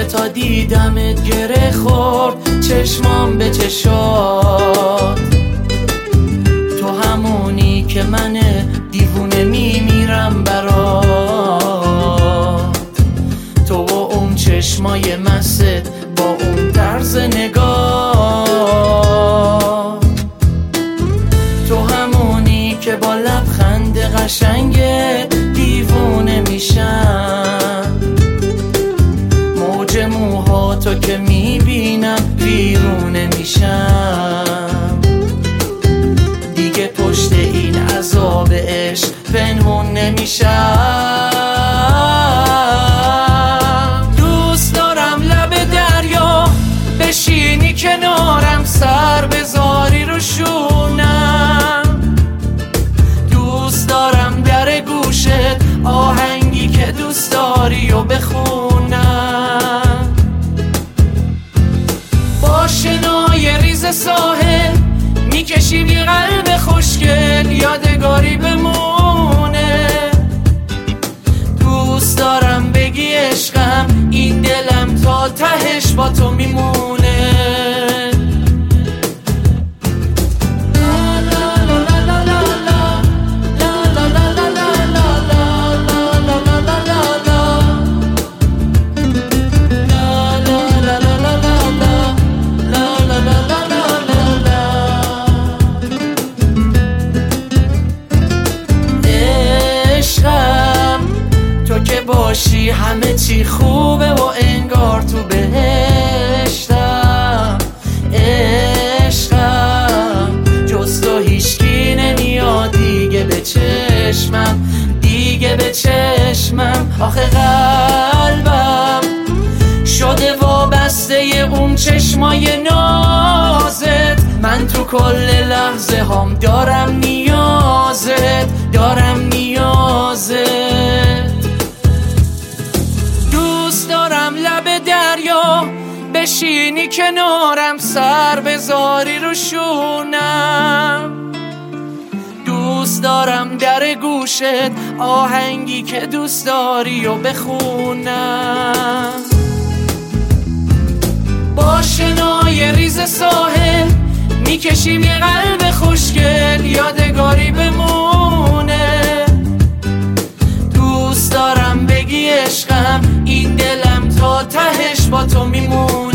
تا دیدمت گره خورد چشمام به چشات. تو همونی که من دیوونه میمیرم برات. تو و اون چشمای مست با اون طرز نگاه. تو همونی که با لبخند قشنگت دیوونه میشم. موج موهاتو که میبینم ویرونه میشم. دیگه پشت این عذاب عشق پنهون نمیشم. دوست دارم لب دریا بشینی کنارم، سر بذاری رو شونم. دوست دارم در گوشت آهنگی که دوست داری و بخونم. با شنای ریز ساحل میکشیم یه قلب خوشگل یادگاری بمونه. دوست دارم بگی عشقم این دلم تا تهش با تو میمونه. باشی همه چی خوبه و انگار تو بهشتم. عشقم جز تو هیچکی نمیاد دیگه به چشمم، دیگه به چشمم. آخه قلبم شده وابسته اون چشمای نازت. من تو کل لحظه هم دارم نیازت، دارم نیازت. دوست دارم لب دریا بشینی کنارم، سر بذاری رو شونم. دوست دارم در گوشت آهنگی که دوست داری و بخونم. با شنای ریز ساحل میکشیم یه قلب خوشگل یادگاری بمونه. دوست دارم بگی عشقم این دلم تا تهش با تو میمونه.